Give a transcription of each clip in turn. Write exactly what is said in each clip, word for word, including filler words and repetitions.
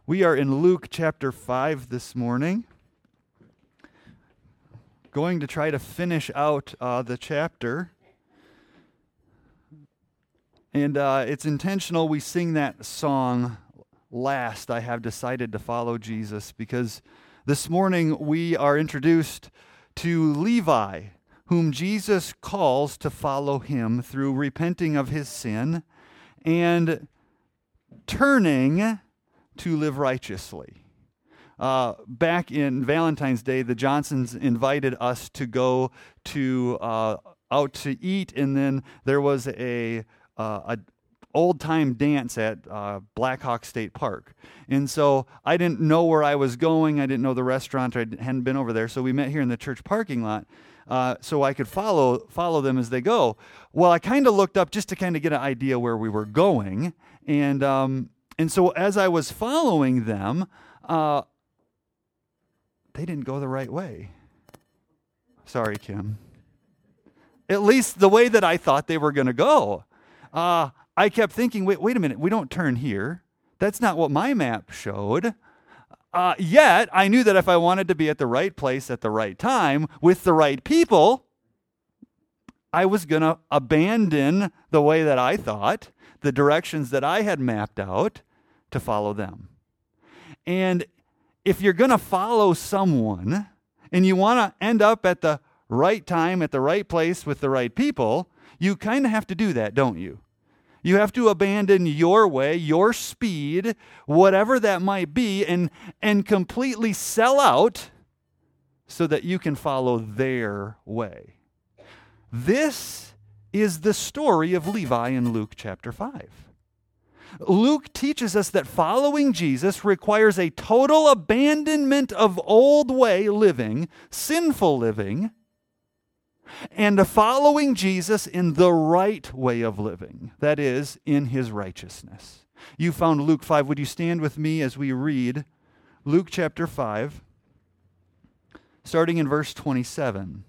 We are in Luke chapter five this morning. Going to try to finish out uh, the chapter. And uh, it's intentional we sing that song last, I have decided to follow Jesus, because this morning we are introduced to Levi, whom Jesus calls to follow him through repenting of his sin and turning to live righteously. Uh, back in Valentine's Day, the Johnsons invited us to go to uh, out to eat, and then there was a uh, a old-time dance at uh, Black Hawk State Park. And so I didn't know where I was going. I didn't know the restaurant. I hadn't been over there. So we met here in the church parking lot uh, so I could follow follow them as they go. Well, I kind of looked up just to kind of get an idea where we were going. And um, and so as I was following them, uh, they didn't go the right way. Sorry, Kim. At least the way that I thought they were going to go. Uh, I kept thinking, wait, wait a minute, we don't turn here. That's not what my map showed. Uh, yet, I knew that if I wanted to be at the right place at the right time with the right people, I was going to abandon the way that I thought, the directions that I had mapped out, to follow them. And if you're going to follow someone and you want to end up at the right time, at the right place with the right people, you kind of have to do that, don't you? You have to abandon your way, your speed, whatever that might be, and, and completely sell out so that you can follow their way. This is the story of Levi in Luke chapter five. Luke teaches us that following Jesus requires a total abandonment of old way living, sinful living, and following Jesus in the right way of living, that is, in his righteousness. You found Luke five. Would you stand with me as we read Luke chapter five, starting in verse twenty-seven?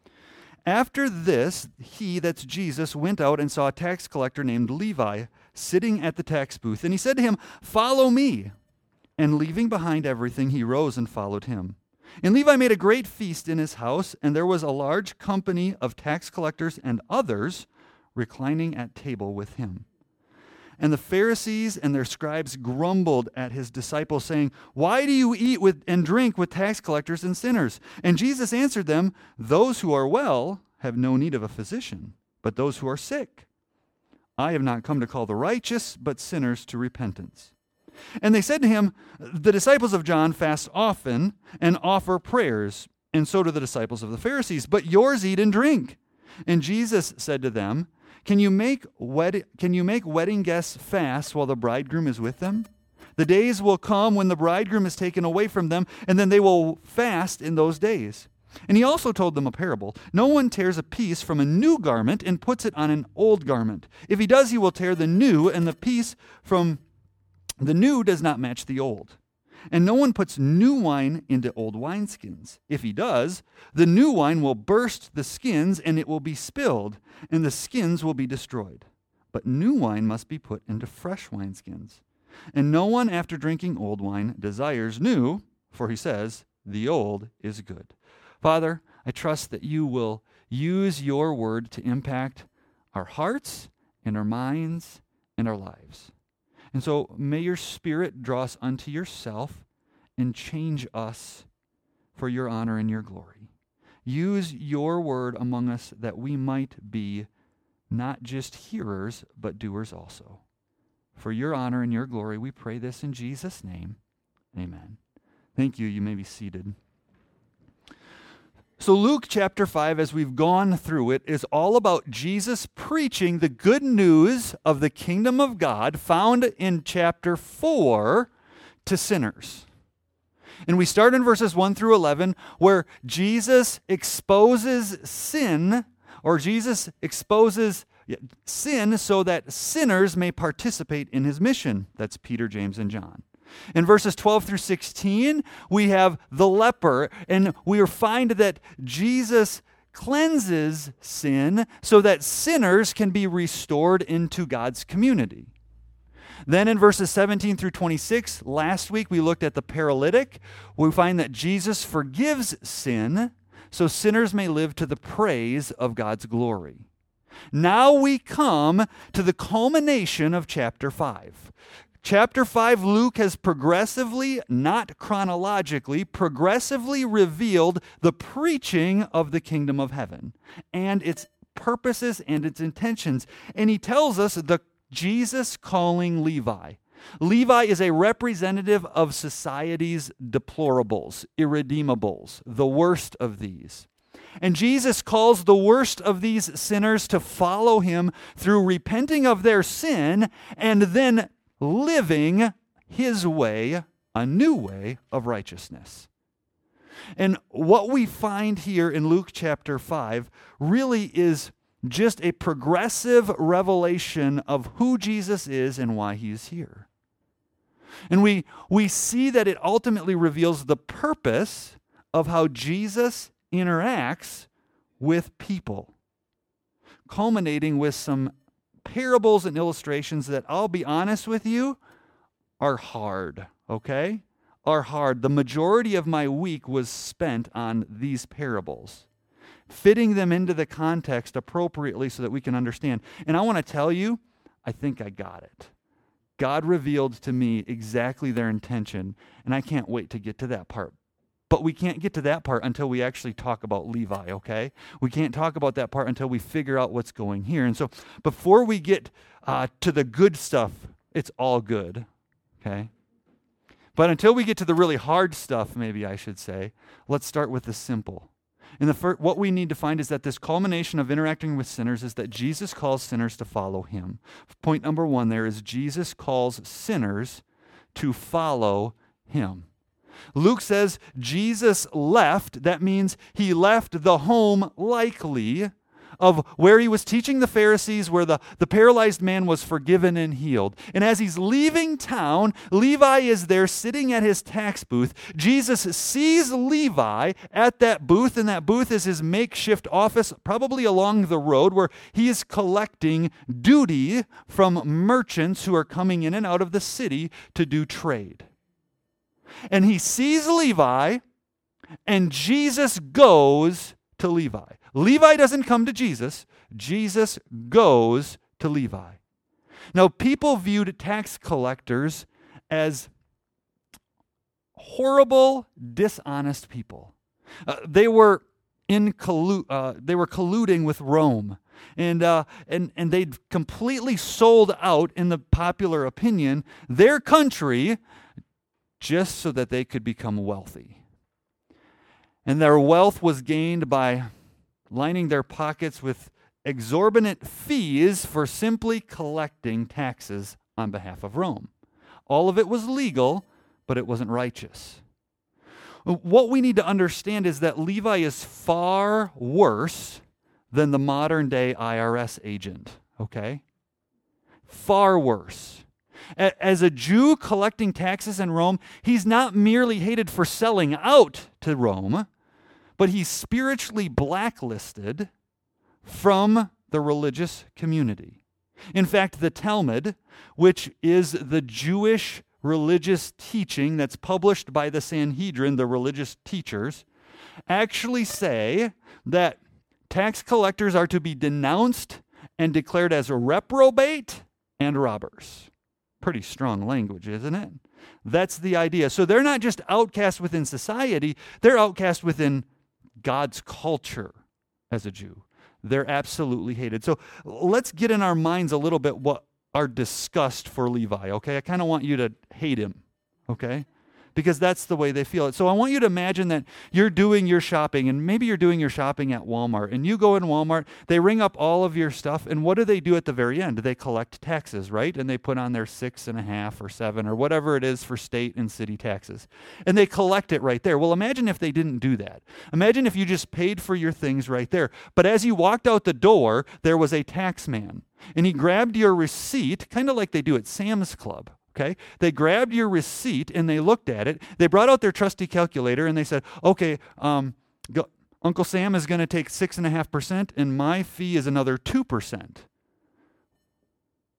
After this, he, that's Jesus, went out and saw a tax collector named Levi sitting at the tax booth. And he said to him, "Follow me." And leaving behind everything, he rose and followed him. And Levi made a great feast in his house, and there was a large company of tax collectors and others reclining at table with him. And the Pharisees and their scribes grumbled at his disciples, saying, "Why do you eat with and drink with tax collectors and sinners?" And Jesus answered them, "Those who are well have no need of a physician, but those who are sick. I have not come to call the righteous, but sinners to repentance." And they said to him, "The disciples of John fast often and offer prayers, and so do the disciples of the Pharisees, but yours eat and drink." And Jesus said to them, Can you make wed- can you make wedding guests fast while the bridegroom is with them? The days will come when the bridegroom is taken away from them, and then they will fast in those days. And he also told them a parable. No one tears a piece from a new garment and puts it on an old garment. If he does, he will tear the new, and the piece from the new does not match the old. And no one puts new wine into old wineskins. If he does, the new wine will burst the skins, and it will be spilled, and the skins will be destroyed. But new wine must be put into fresh wineskins. And no one, after drinking old wine, desires new, for he says, the old is good. Father, I trust that you will use your word to impact our hearts and our minds and our lives. And so may your Spirit draw us unto yourself and change us for your honor and your glory. Use your word among us that we might be not just hearers, but doers also. For your honor and your glory, we pray this in Jesus' name. Amen. Thank you. You may be seated. So Luke chapter five, as we've gone through it, is all about Jesus preaching the good news of the kingdom of God found in chapter four to sinners. And we start in verses one through eleven, where Jesus exposes sin, or Jesus exposes sin so that sinners may participate in his mission. That's Peter, James, and John. In verses twelve through sixteen, we have the leper, and we find that Jesus cleanses sin so that sinners can be restored into God's community. Then in verses seventeen through twenty-six, last week we looked at the paralytic. We find that Jesus forgives sin, so sinners may live to the praise of God's glory. Now we come to the culmination of chapter five. Chapter five, Luke has progressively, not chronologically, progressively revealed the preaching of the kingdom of heaven and its purposes and its intentions. And he tells us the Jesus calling Levi. Levi is a representative of society's deplorables, irredeemables, the worst of these. And Jesus calls the worst of these sinners to follow him through repenting of their sin and then living his way, a new way of righteousness. And what we find here in Luke chapter five really is just a progressive revelation of who Jesus is and why he is here. And we, we see that it ultimately reveals the purpose of how Jesus interacts with people, culminating with some parables and illustrations that, I'll be honest with you, are hard, okay? Are hard. The majority of my week was spent on these parables, fitting them into the context appropriately so that we can understand. And I want to tell you, I think I got it. God revealed to me exactly their intention, and I can't wait to get to that part. But we can't get to that part until we actually talk about Levi, okay? We can't talk about that part until we figure out what's going here. And so before we get uh, to the good stuff, it's all good, okay? But until we get to the really hard stuff, maybe I should say, let's start with the simple. And the first, what we need to find is that this culmination of interacting with sinners is that Jesus calls sinners to follow him. Point number one there is Jesus calls sinners to follow him. Luke says Jesus left. That means he left the home likely of where he was teaching the Pharisees, where the, the paralyzed man was forgiven and healed. And as he's leaving town, Levi is there sitting at his tax booth. Jesus sees Levi at that booth, and that booth is his makeshift office, probably along the road, where he is collecting duty from merchants who are coming in and out of the city to do trade. And he sees Levi, and Jesus goes to Levi. Levi doesn't come to Jesus. Jesus goes to Levi. Now, people viewed tax collectors as horrible, dishonest people. Uh, they were in collu- uh, they were colluding with Rome, and uh, and and they'd completely sold out, in the popular opinion, their country just so that they could become wealthy. And their wealth was gained by lining their pockets with exorbitant fees for simply collecting taxes on behalf of Rome. All of it was legal, but it wasn't righteous. What we need to understand is that Levi is far worse than the modern day I R S agent, okay? Far worse. As a Jew collecting taxes in Rome, he's not merely hated for selling out to Rome, but he's spiritually blacklisted from the religious community. In fact, the Talmud, which is the Jewish religious teaching that's published by the Sanhedrin, the religious teachers, actually say that tax collectors are to be denounced and declared as reprobate and robbers. Pretty strong language, isn't it? That's the idea. So they're not just outcast within society, they're outcast within God's culture as a Jew. They're absolutely hated. So let's get in our minds a little bit what our disgust for Levi, okay? I kind of want you to hate him, okay? Because that's the way they feel it. So I want you to imagine that you're doing your shopping, and maybe you're doing your shopping at Walmart, and you go in Walmart, they ring up all of your stuff, and what do they do at the very end? They collect taxes, right? And they put on their six and a half or seven or whatever it is for state and city taxes. And they collect it right there. Well, imagine if they didn't do that. Imagine if you just paid for your things right there. But as you walked out the door, there was a tax man, and he grabbed your receipt, kind of like they do at Sam's Club. Okay, they grabbed your receipt and they looked at it. They brought out their trusty calculator and they said, okay, um, go, Uncle Sam is going to take six point five percent and my fee is another two percent.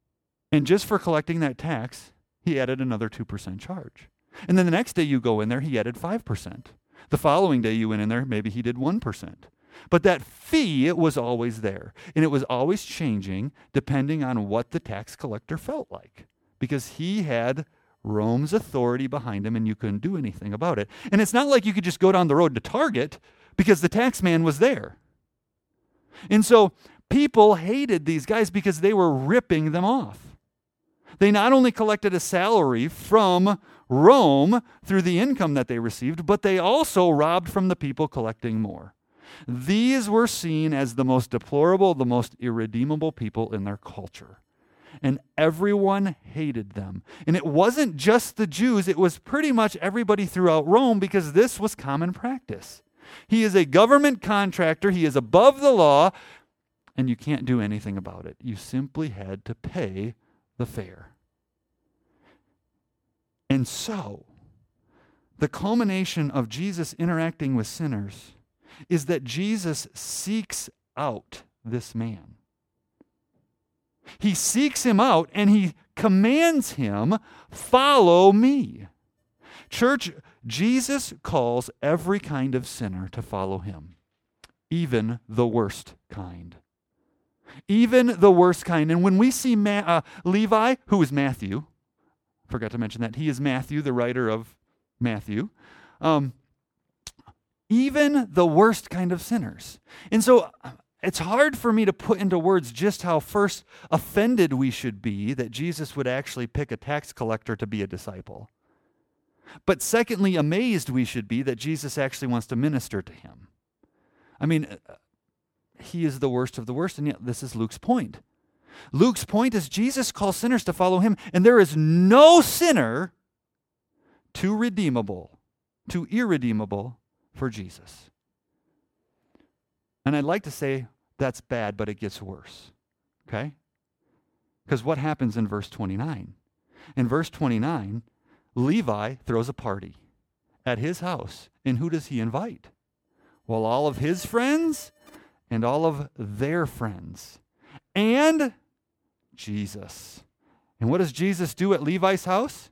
And just for collecting that tax, he added another two percent charge. And then the next day you go in there, he added five percent. The following day you went in there, maybe he did one percent. But that fee was always there. And it was always changing depending on what the tax collector felt like. Because he had Rome's authority behind him and you couldn't do anything about it. And it's not like you could just go down the road to Target because the tax man was there. And so people hated these guys because they were ripping them off. They not only collected a salary from Rome through the income that they received, but they also robbed from the people collecting more. These were seen as the most deplorable, the most irredeemable people in their culture. And everyone hated them. And it wasn't just the Jews, it was pretty much everybody throughout Rome because this was common practice. He is a government contractor, he is above the law, and you can't do anything about it. You simply had to pay the fare. And so, the culmination of Jesus interacting with sinners is that Jesus seeks out this man. He seeks him out and he commands him, follow me. Church, Jesus calls every kind of sinner to follow him, even the worst kind. Even the worst kind. And when we see Ma- uh, Levi, who is Matthew, forgot to mention that, he is Matthew, the writer of Matthew, um, even the worst kind of sinners. And so it's hard for me to put into words just how first offended we should be that Jesus would actually pick a tax collector to be a disciple. But secondly, amazed we should be that Jesus actually wants to minister to him. I mean, he is the worst of the worst, and yet this is Luke's point. Luke's point is Jesus calls sinners to follow him, and there is no sinner too redeemable, too irredeemable for Jesus. And I'd like to say that's bad, but it gets worse, okay? Because what happens in verse twenty-nine? In verse twenty-nine, Levi throws a party at his house, and who does he invite? Well, all of his friends and all of their friends, and Jesus. And what does Jesus do at Levi's house?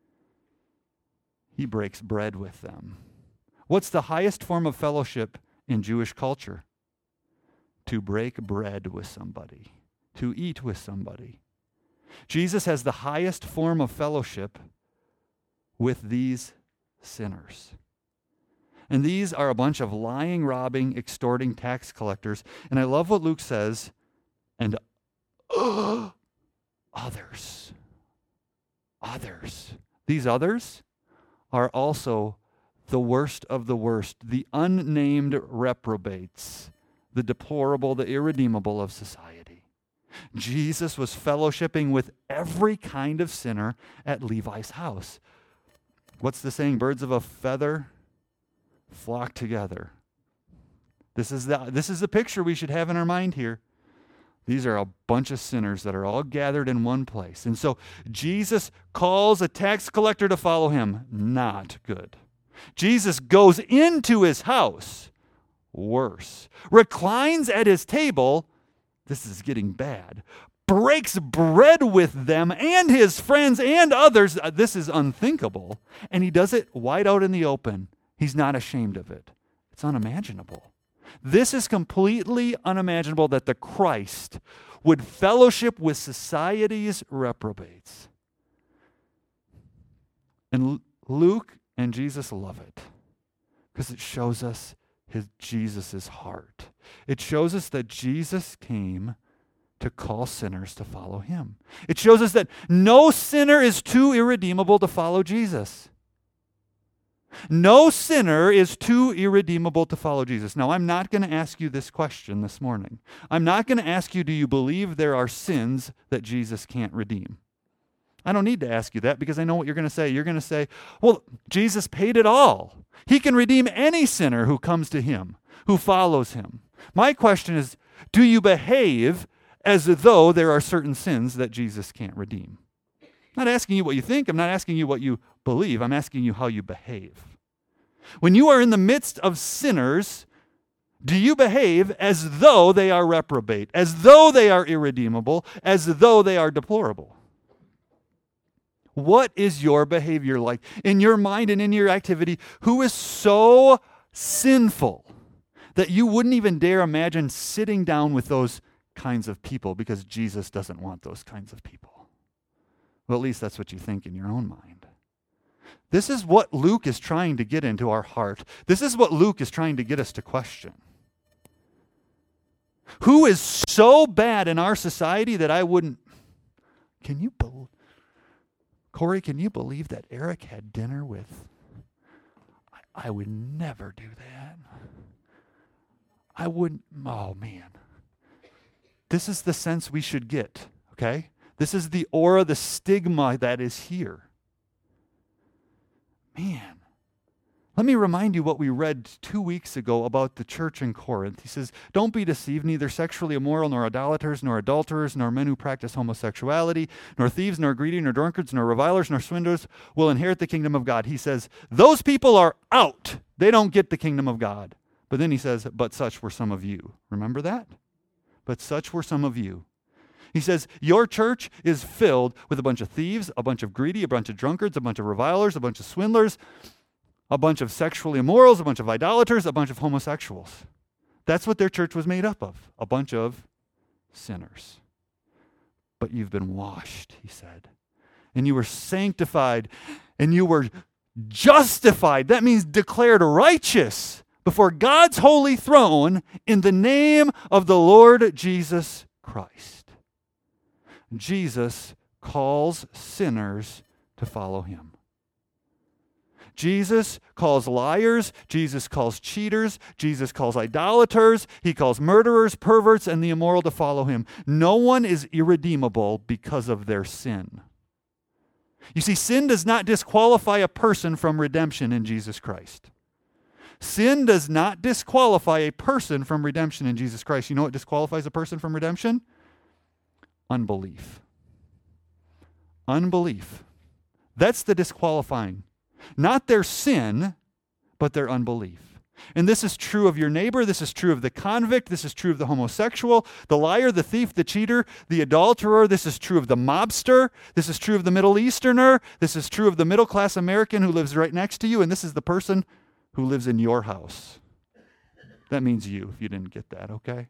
He breaks bread with them. What's the highest form of fellowship in Jewish culture? To break bread with somebody, to eat with somebody. Jesus has the highest form of fellowship with these sinners. And these are a bunch of lying, robbing, extorting tax collectors. And I love what Luke says, and uh, others. Others. These others are also the worst of the worst, the unnamed reprobates, the deplorable, the irredeemable of society. Jesus was fellowshipping with every kind of sinner at Levi's house. What's the saying? Birds of a feather flock together. This is the, this is the picture we should have in our mind here. These are a bunch of sinners that are all gathered in one place. And so Jesus calls a tax collector to follow him. Not good. Jesus goes into his house. Worse. Reclines at his table. This is getting bad. Breaks bread with them and his friends and others. This is unthinkable. And he does it wide out in the open. He's not ashamed of it. It's unimaginable. This is completely unimaginable that the Christ would fellowship with society's reprobates. And Luke and Jesus love it because it shows us his Jesus' heart. It shows us that Jesus came to call sinners to follow him. It shows us that no sinner is too irredeemable to follow Jesus. No sinner is too irredeemable to follow Jesus. Now, I'm not going to ask you this question this morning. I'm not going to ask you, do you believe there are sins that Jesus can't redeem? I don't need to ask you that because I know what you're going to say. You're going to say, well, Jesus paid it all. He can redeem any sinner who comes to him, who follows him. My question is, do you behave as though there are certain sins that Jesus can't redeem? I'm not asking you what you think. I'm not asking you what you believe. I'm asking you how you behave. When you are in the midst of sinners, do you behave as though they are reprobate, as though they are irredeemable, as though they are deplorable? What is your behavior like? In your mind and in your activity, who is so sinful that you wouldn't even dare imagine sitting down with those kinds of people because Jesus doesn't want those kinds of people? Well, at least that's what you think in your own mind. This is what Luke is trying to get into our heart. This is what Luke is trying to get us to question. Who is so bad in our society that I wouldn't... Can you believe... Corey, can you believe that Eric had dinner with... I, I would never do that. I wouldn't... Oh, man. This is the sense we should get, okay? This is the aura, the stigma that is here. Man. Let me remind you what we read two weeks ago about the church in Corinth. He says, don't be deceived, neither sexually immoral, nor idolaters, nor adulterers, nor men who practice homosexuality, nor thieves, nor greedy, nor drunkards, nor revilers, nor swindlers will inherit the kingdom of God. He says, those people are out. They don't get the kingdom of God. But then he says, but such were some of you. Remember that? But such were some of you. He says, your church is filled with a bunch of thieves, a bunch of greedy, a bunch of drunkards, a bunch of revilers, a bunch of swindlers, a bunch of sexually immorals, a bunch of idolaters, a bunch of homosexuals. That's what their church was made up of, a bunch of sinners. But you've been washed, he said, and you were sanctified, and you were justified. That means declared righteous before God's holy throne in the name of the Lord Jesus Christ. Jesus calls sinners to follow him. Jesus calls liars, Jesus calls cheaters, Jesus calls idolaters, he calls murderers, perverts, and the immoral to follow him. No one is irredeemable because of their sin. You see, sin does not disqualify a person from redemption in Jesus Christ. Sin does not disqualify a person from redemption in Jesus Christ. You know what disqualifies a person from redemption? Unbelief. Unbelief. That's the disqualifying. Not their sin, but their unbelief. And this is true of your neighbor. This is true of the convict. This is true of the homosexual, the liar, the thief, the cheater, the adulterer. This is true of the mobster. This is true of the Middle Easterner. This is true of the middle-class American who lives right next to you. And this is the person who lives in your house. That means you, if you didn't get that, okay?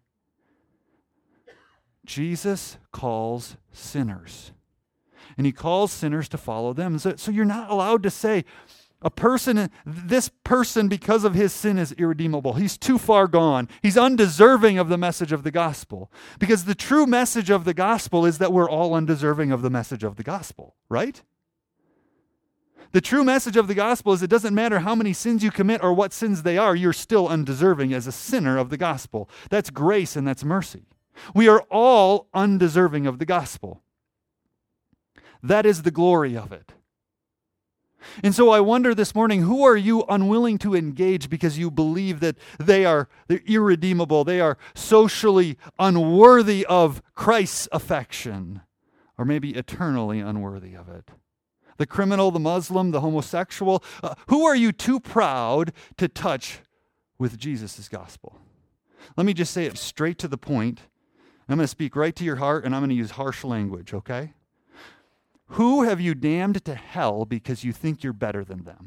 Jesus calls sinners. And he calls sinners to follow them. So, so you're not allowed to say, a person, this person, because of his sin, is irredeemable. He's too far gone. He's undeserving of the message of the gospel. Because the true message of the gospel is that we're all undeserving of the message of the gospel, right? The true message of the gospel is it doesn't matter how many sins you commit or what sins they are, you're still undeserving as a sinner of the gospel. That's grace and that's mercy. We are all undeserving of the gospel. That is the glory of it. And so I wonder this morning, who are you unwilling to engage because you believe that they are they're irredeemable, they are socially unworthy of Christ's affection, or maybe eternally unworthy of it? The criminal, the Muslim, the homosexual, uh, who are you too proud to touch with Jesus' gospel? Let me just say it straight to the point. I'm going to speak right to your heart, and I'm going to use harsh language, okay? Who have you damned to hell because you think you're better than them?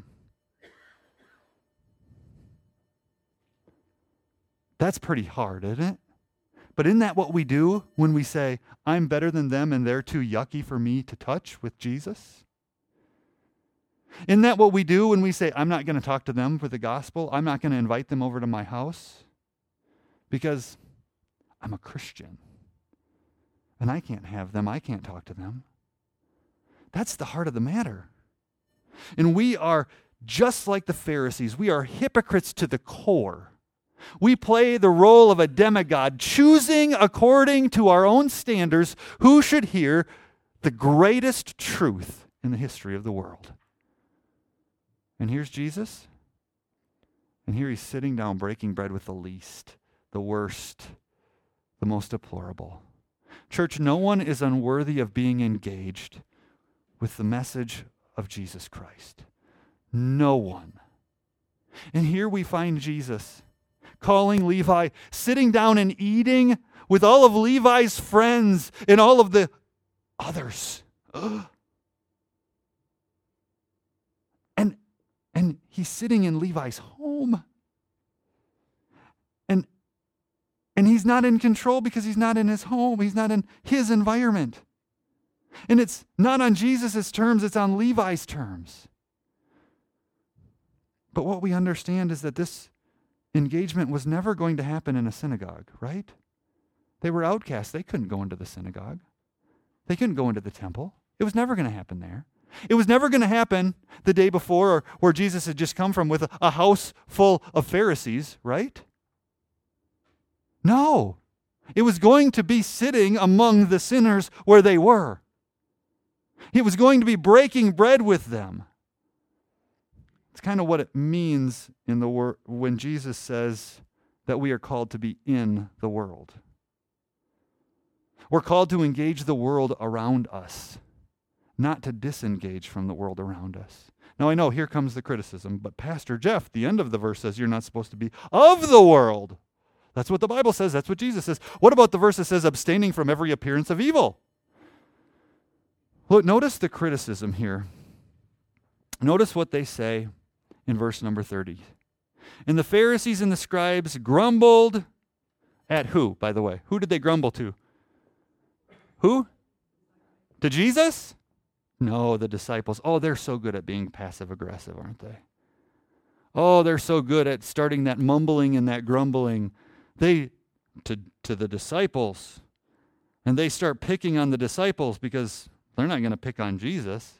That's pretty hard, isn't it? But isn't that what we do when we say, I'm better than them and they're too yucky for me to touch with Jesus? Isn't that what we do when we say, I'm not going to talk to them for the gospel? I'm not going to invite them over to my house because I'm a Christian and I can't have them. I can't talk to them. That's the heart of the matter. And we are just like the Pharisees. We are hypocrites to the core. We play the role of a demigod, choosing according to our own standards who should hear the greatest truth in the history of the world. And here's Jesus. And here he's sitting down breaking bread with the least, the worst, the most deplorable. Church, no one is unworthy of being engaged with the message of Jesus Christ. No one. And here we find Jesus calling Levi, sitting down and eating with all of Levi's friends and all of the others. Ugh. And he's sitting in Levi's home. And, and he's not in control because he's not in his home. He's not in his environment. And it's not on Jesus' terms, it's on Levi's terms. But what we understand is that this engagement was never going to happen in a synagogue, right? They were outcasts. They couldn't go into the synagogue. They couldn't go into the temple. It was never going to happen there. It was never going to happen the day before, or where Jesus had just come from with a, a house full of Pharisees, right? No. It was going to be sitting among the sinners where they were. It was going to be breaking bread with them. It's kind of what it means in the wor- when Jesus says that we are called to be in the world. We're called to engage the world around us, not to disengage from the world around us. Now I know, here comes the criticism, but Pastor Jeff, the end of the verse says you're not supposed to be of the world. That's what the Bible says. That's what Jesus says. What about the verse that says abstaining from every appearance of evil? Look, notice the criticism here. Notice what they say in verse number thirty. And the Pharisees and the scribes grumbled at who, by the way? Who did they grumble to? Who? To Jesus? No, the disciples. Oh, they're so good at being passive-aggressive, aren't they? Oh, they're so good at starting that mumbling and that grumbling. They, to, to the disciples. And they start picking on the disciples because they're not going to pick on Jesus.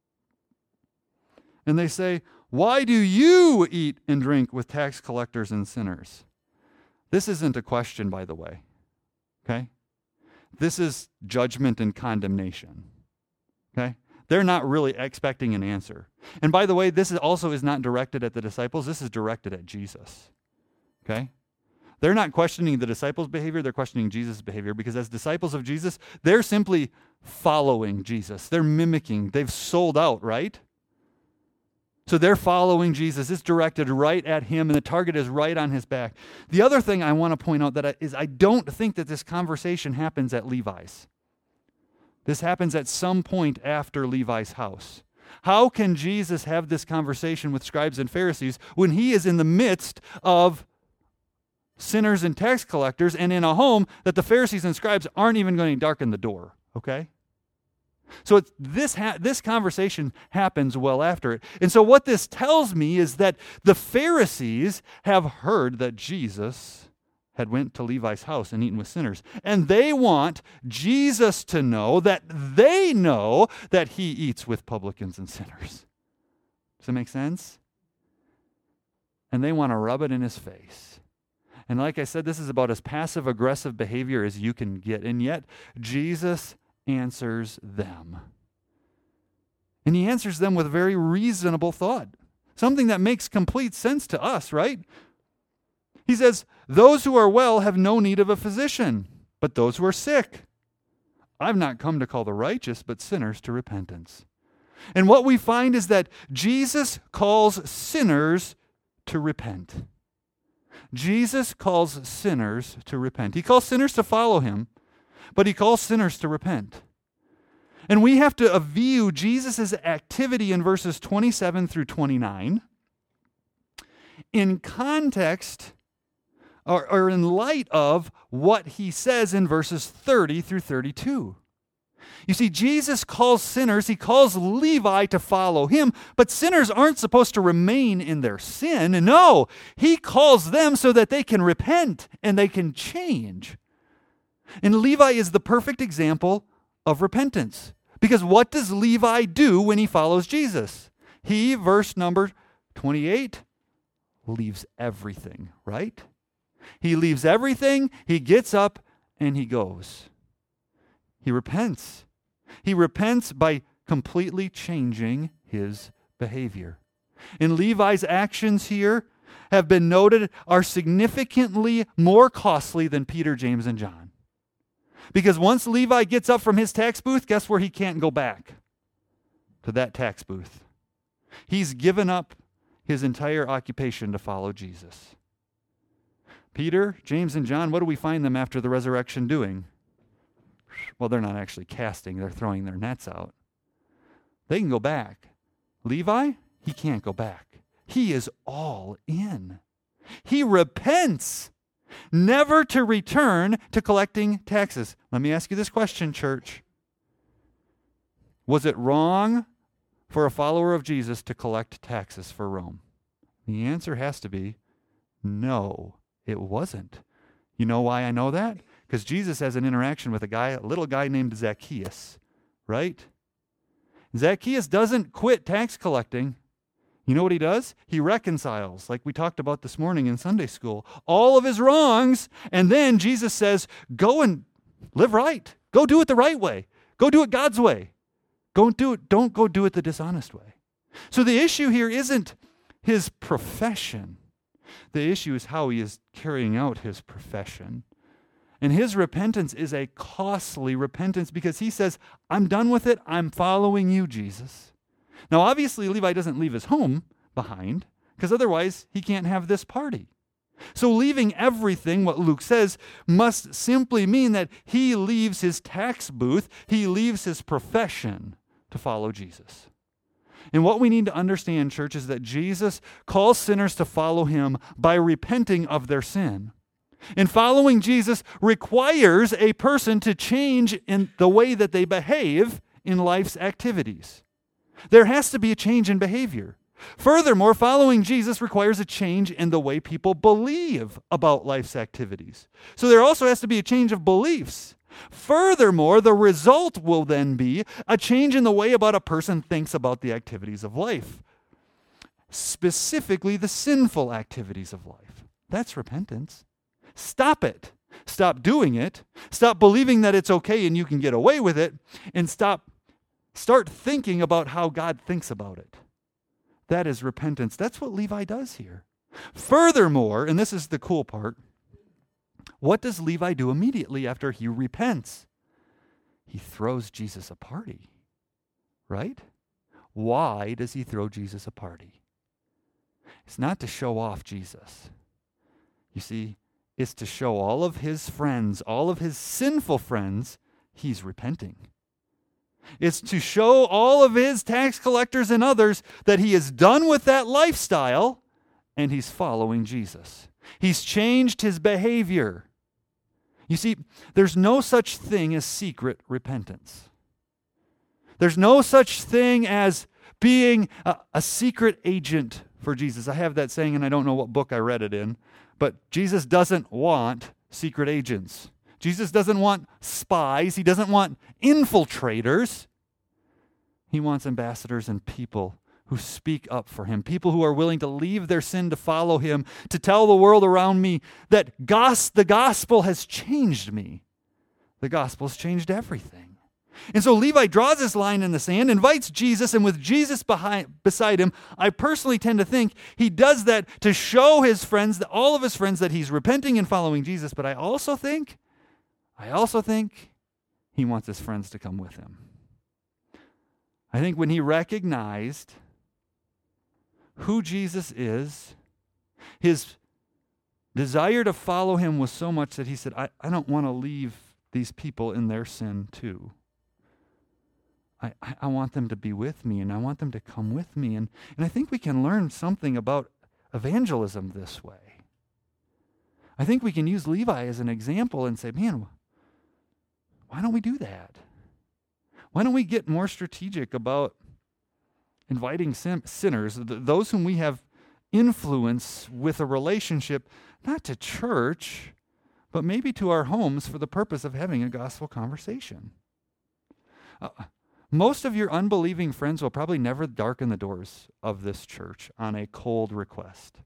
And they say, why do you eat and drink with tax collectors and sinners? This isn't a question, by the way. Okay? This is judgment and condemnation. Okay? They're not really expecting an answer. And by the way, this is also is not directed at the disciples. This is directed at Jesus. Okay? They're not questioning the disciples' behavior. They're questioning Jesus' behavior because as disciples of Jesus, they're simply following Jesus. They're mimicking. They've sold out, right? So they're following Jesus. It's directed right at him, and the target is right on his back. The other thing I want to point out that I, is I don't think that this conversation happens at Levi's. This happens at some point after Levi's house. How can Jesus have this conversation with scribes and Pharisees when he is in the midst of sinners and tax collectors and in a home that the Pharisees and scribes aren't even going to darken the door, okay? So it's, this ha- this conversation happens well after it. And so what this tells me is that the Pharisees have heard that Jesus had went to Levi's house and eaten with sinners. And they want Jesus to know that they know that he eats with publicans and sinners. Does that make sense? And they want to rub it in his face. And like I said, this is about as passive-aggressive behavior as you can get. And yet, Jesus answers them. And he answers them with a very reasonable thought. Something that makes complete sense to us, right? He says, those who are well have no need of a physician, but those who are sick. I've not come to call the righteous, but sinners to repentance. And what we find is that Jesus calls sinners to repent. Jesus calls sinners to repent. He calls sinners to follow him, but he calls sinners to repent. And we have to view Jesus' activity in verses twenty-seven through twenty-nine in context or, or in light of what he says in verses thirty through thirty-two. You see, Jesus calls sinners, he calls Levi to follow him, but sinners aren't supposed to remain in their sin. No, he calls them so that they can repent and they can change. And Levi is the perfect example of repentance. Because what does Levi do when he follows Jesus? He, verse number twenty-eight, leaves everything, right? He leaves everything, he gets up, and he goes. He repents. He repents by completely changing his behavior. And Levi's actions here have been noted are significantly more costly than Peter, James, and John. Because once Levi gets up from his tax booth, guess where he can't go back? To that tax booth. He's given up his entire occupation to follow Jesus. Peter, James, and John, what do we find them after the resurrection doing? Well, they're not actually casting, they're throwing their nets out. They can go back. Levi, he can't go back. He is all in. He repents, never to return to collecting taxes. Let me ask you this question, church. Was it wrong for a follower of Jesus to collect taxes for Rome? The answer has to be no, it wasn't. You know why I know that? Because Jesus has an interaction with a guy, a little guy named Zacchaeus, right? Zacchaeus doesn't quit tax collecting. You know what he does? He reconciles, like we talked about this morning in Sunday school, all of his wrongs, and then Jesus says, go and live right. Go do it the right way. Go do it God's way. Don't do it, don't go do it the dishonest way. So the issue here isn't his profession. The issue is how he is carrying out his profession. And his repentance is a costly repentance because he says, I'm done with it. I'm following you, Jesus. Now, obviously, Levi doesn't leave his home behind because otherwise he can't have this party. So leaving everything, what Luke says, must simply mean that he leaves his tax booth, he leaves his profession to follow Jesus. And what we need to understand, church, is that Jesus calls sinners to follow him by repenting of their sin. And following Jesus requires a person to change in the way that they behave in life's activities. There has to be a change in behavior. Furthermore, following Jesus requires a change in the way people believe about life's activities. So there also has to be a change of beliefs. Furthermore, the result will then be a change in the way about a person thinks about the activities of life, specifically the sinful activities of life. That's repentance. Stop it. Stop doing it. Stop believing that it's okay and you can get away with it, and stop start thinking about how God thinks about it. That is repentance. That's what Levi does here. Furthermore, and this is the cool part, what does Levi do immediately after he repents? He throws Jesus a party, right? Why does he throw Jesus a party? It's not to show off Jesus. You see, it's to show all of his friends, all of his sinful friends, he's repenting. It's to show all of his tax collectors and others that he is done with that lifestyle and he's following Jesus. He's changed his behavior. You see, there's no such thing as secret repentance. There's no such thing as being a, a secret agent for Jesus. I have that saying, and I don't know what book I read it in, but Jesus doesn't want secret agents. Jesus doesn't want spies. He doesn't want infiltrators. He wants ambassadors and people who speak up for him, people who are willing to leave their sin to follow him, to tell the world around me that gos- the gospel has changed me. The gospel has changed everything. And so Levi draws his line in the sand, invites Jesus, and with Jesus behind, beside him, I personally tend to think he does that to show his friends, all of his friends, that he's repenting and following Jesus. But I also think, I also think he wants his friends to come with him. I think when he recognized who Jesus is, his desire to follow him was so much that he said, I, I don't want to leave these people in their sin too. I, I want them to be with me, and I want them to come with me. And, and I think we can learn something about evangelism this way. I think we can use Levi as an example and say, man, why don't we do that? Why don't we get more strategic about inviting sin- sinners, th- those whom we have influence with a relationship, not to church, but maybe to our homes for the purpose of having a gospel conversation? Uh, Most of your unbelieving friends will probably never darken the doors of this church on a cold request.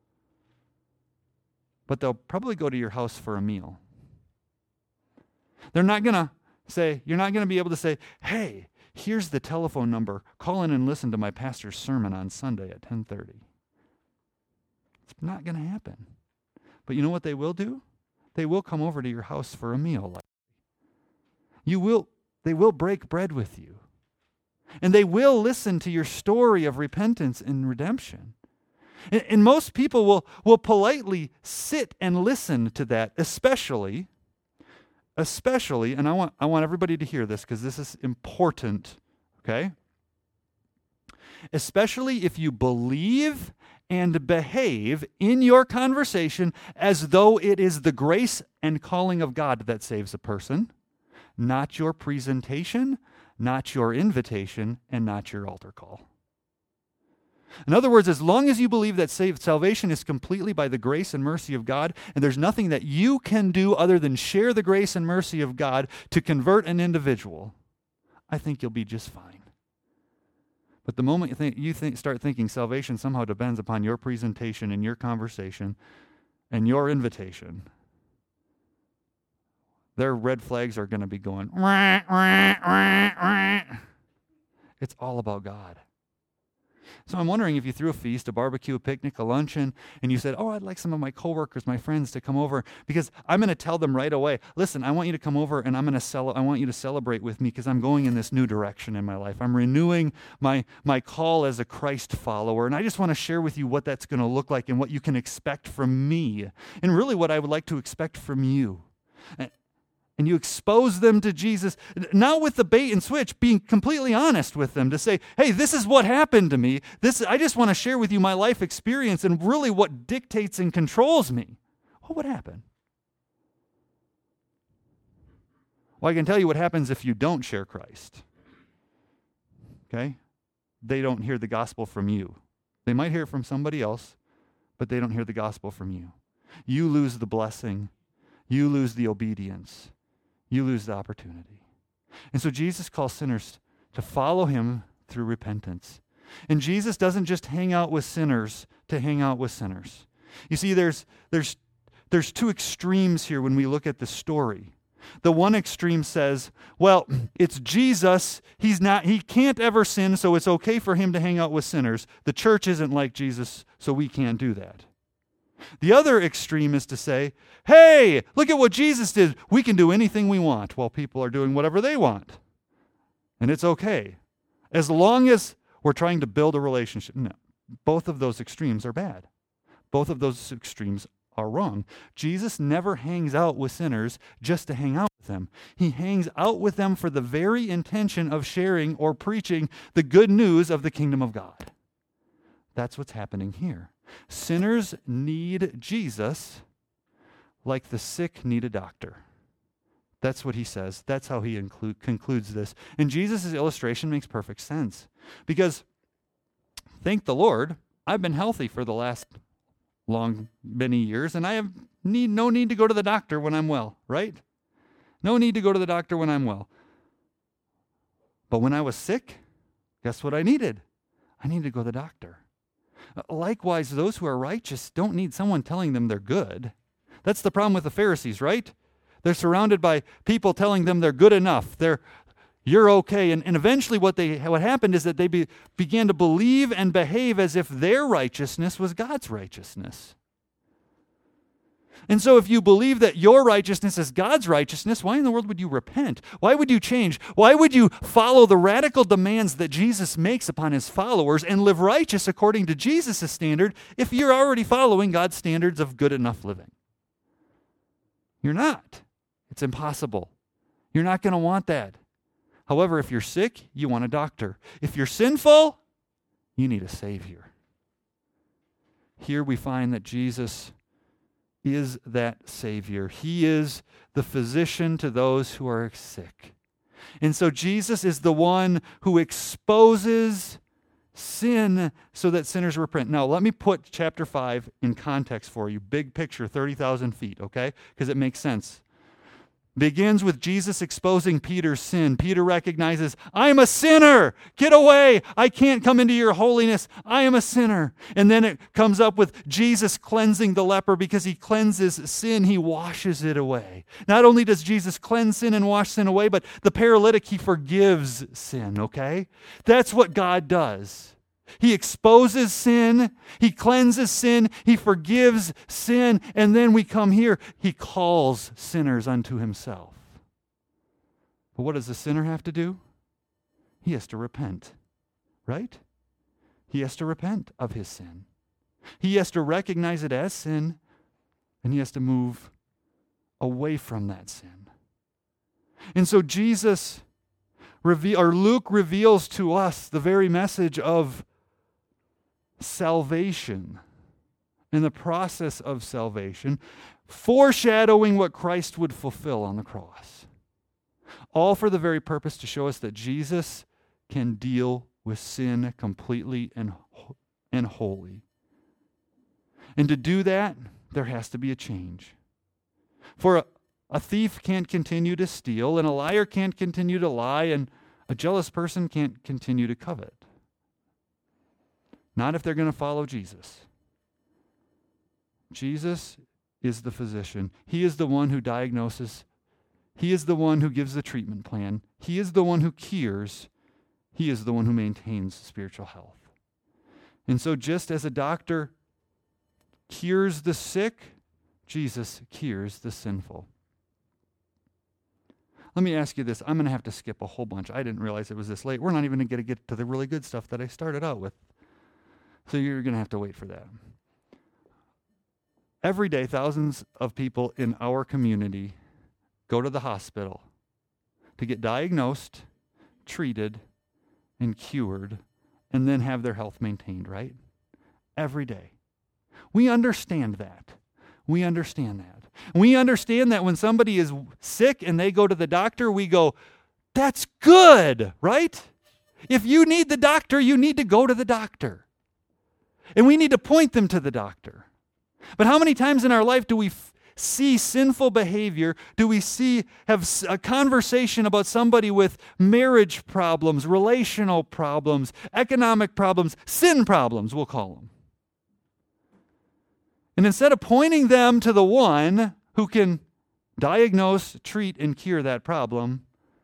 But they'll probably go to your house for a meal. They're not going to say, you're not going to be able to say, hey, here's the telephone number. Call in and listen to my pastor's sermon on Sunday at ten thirty. It's not going to happen. But you know what they will do? They will come over to your house for a meal. You will They will break bread with you. And they will listen to your story of repentance and redemption. And, and most people will, will politely sit and listen to that, especially, especially, and I want, I want everybody to hear this because this is important, okay? Especially if you believe and behave in your conversation as though it is the grace and calling of God that saves a person, not your presentation, not your invitation, and not your altar call. In other words, as long as you believe that save, salvation is completely by the grace and mercy of God, and there's nothing that you can do other than share the grace and mercy of God to convert an individual, I think you'll be just fine. But the moment you, think, you think, start thinking salvation somehow depends upon your presentation and your conversation and your invitation, their red flags are going to be going, wah, wah, wah, wah. It's all about God. So I'm wondering if you threw a feast, a barbecue, a picnic, a luncheon, and you said, oh, I'd like some of my coworkers, my friends to come over, because I'm going to tell them right away, listen, I want you to come over and I'm going to cel- I want you to celebrate with me because I'm going in this new direction in my life. I'm renewing my, my call as a Christ follower, and I just want to share with you what that's going to look like and what you can expect from me, and really what I would like to expect from you. And, And you expose them to Jesus, not with the bait and switch, being completely honest with them to say, hey, this is what happened to me. This, I just want to share with you my life experience and really what dictates and controls me. What would happen? Well, I can tell you what happens if you don't share Christ. Okay? They don't hear the gospel from you. They might hear it from somebody else, but they don't hear the gospel from you. You lose the blessing. You lose the obedience. You lose the opportunity. And so Jesus calls sinners to follow him through repentance. And Jesus doesn't just hang out with sinners to hang out with sinners. You see, there's there's there's two extremes here when we look at the story. The one extreme says, well, it's Jesus. He's not, he can't ever sin, so it's okay for him to hang out with sinners. The church isn't like Jesus, so we can't do that. The other extreme is to say, hey, look at what Jesus did. We can do anything we want while people are doing whatever they want. And it's okay. As long as we're trying to build a relationship. No, both of those extremes are bad. Both of those extremes are wrong. Jesus never hangs out with sinners just to hang out with them. He hangs out with them for the very intention of sharing or preaching the good news of the kingdom of God. That's what's happening here. Sinners need Jesus like the sick need a doctor. That's what he says. That's how he include, concludes this. And Jesus' illustration makes perfect sense. Because, thank the Lord, I've been healthy for the last long, many years, and I have need no need to go to the doctor when I'm well, right? No need to go to the doctor when I'm well. But when I was sick, guess what I needed? I needed to go to the doctor. Likewise, those who are righteous don't need someone telling them they're good. That's the problem with the Pharisees, right? They're surrounded by people telling them they're good enough. They're, you're okay. And, and eventually what they what happened is that they be, began to believe and behave as if their righteousness was God's righteousness. And so if you believe that your righteousness is God's righteousness, why in the world would you repent? Why would you change? Why would you follow the radical demands that Jesus makes upon his followers and live righteous according to Jesus' standard if you're already following God's standards of good enough living? You're not. It's impossible. You're not going to want that. However, if you're sick, you want a doctor. If you're sinful, you need a Savior. Here we find that Jesus is that Savior. He is the physician to those who are sick. And so Jesus is the one who exposes sin so that sinners repent. Now, let me put chapter five in context for you. Big picture, thirty thousand feet, okay? Because it makes sense. Begins with Jesus exposing Peter's sin. Peter recognizes, I am a sinner. Get away. I can't come into your holiness. I am a sinner. And then it comes up with Jesus cleansing the leper because he cleanses sin. He washes it away. Not only does Jesus cleanse sin and wash sin away, but the paralytic, he forgives sin, okay? That's what God does. He exposes sin, he cleanses sin, he forgives sin, and then we come here, he calls sinners unto himself. But what does the sinner have to do? He has to repent, right? He has to repent of his sin. He has to recognize it as sin, and he has to move away from that sin. And so Jesus, reveal, or Luke reveals to us the very message of salvation and the process of salvation, foreshadowing what Christ would fulfill on the cross. All for the very purpose to show us that Jesus can deal with sin completely and, and wholly. And to do that, there has to be a change. For a, a thief can't continue to steal, and a liar can't continue to lie, and a jealous person can't continue to covet. Not if they're going to follow Jesus. Jesus is the physician. He is the one who diagnoses. He is the one who gives the treatment plan. He is the one who cures. He is the one who maintains spiritual health. And so just as a doctor cures the sick, Jesus cures the sinful. Let me ask you this. I'm going to have to skip a whole bunch. I didn't realize it was this late. We're not even going to get to the really good stuff that I started out with. So you're going to have to wait for that. Every day, thousands of people in our community go to the hospital to get diagnosed, treated, and cured, and then have their health maintained, right? Every day. We understand that. We understand that. We understand that when somebody is sick and they go to the doctor, we go, that's good, right? If you need the doctor, you need to go to the doctor. And we need to point them to the doctor. But how many times in our life do we f- see sinful behavior? Do we see have a conversation about somebody with marriage problems, relational problems, economic problems, sin problems, we'll call them. And instead of pointing them to the one who can diagnose, treat, and cure that problem,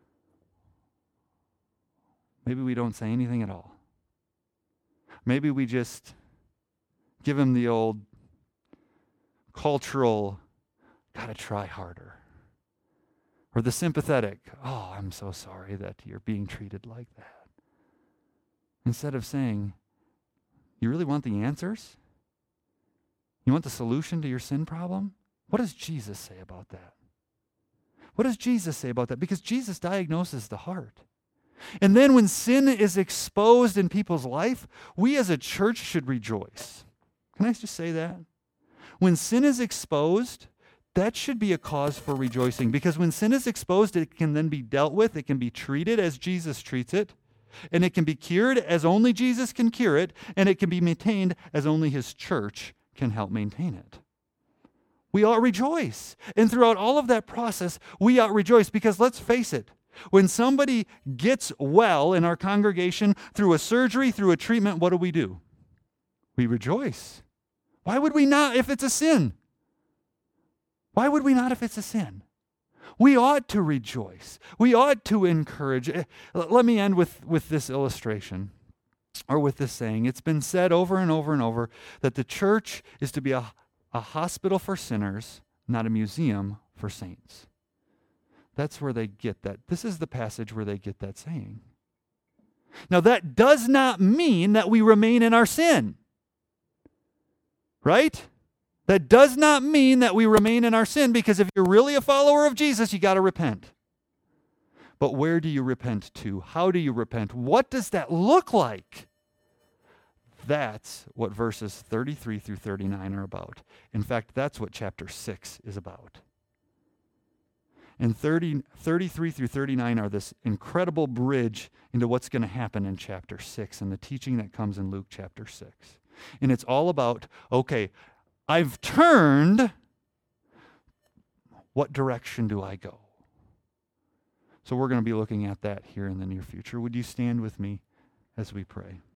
maybe we don't say anything at all. Maybe we just give him the old cultural, gotta try harder. Or the sympathetic, oh, I'm so sorry that you're being treated like that. Instead of saying, you really want the answers? You want the solution to your sin problem? What does Jesus say about that? What does Jesus say about that? Because Jesus diagnoses the heart. And then when sin is exposed in people's life, we as a church should rejoice. Can I just say that? When sin is exposed, that should be a cause for rejoicing. Because when sin is exposed, it can then be dealt with. It can be treated as Jesus treats it. And it can be cured as only Jesus can cure it. And it can be maintained as only his church can help maintain it. We ought rejoice. And throughout all of that process, we ought rejoice because let's face it, when somebody gets well in our congregation through a surgery, through a treatment, what do we do? We rejoice. Why would we not if it's a sin? Why would we not if it's a sin? We ought to rejoice. We ought to encourage. Let me end with, with this illustration. Or with this saying. It's been said over and over and over that the church is to be a, a hospital for sinners, not a museum for saints. That's where they get that. This is the passage where they get that saying. Now, that does not mean that we remain in our sin. Right? That does not mean that we remain in our sin, because if you're really a follower of Jesus, you got to repent. But where do you repent to? How do you repent? What does that look like? That's what verses thirty-three through thirty-nine are about. In fact, that's what chapter six is about. And thirty, thirty-three through thirty-nine are this incredible bridge into what's going to happen in chapter six and the teaching that comes in Luke chapter six. And it's all about, okay, I've turned. What direction do I go? So we're going to be looking at that here in the near future. Would you stand with me as we pray?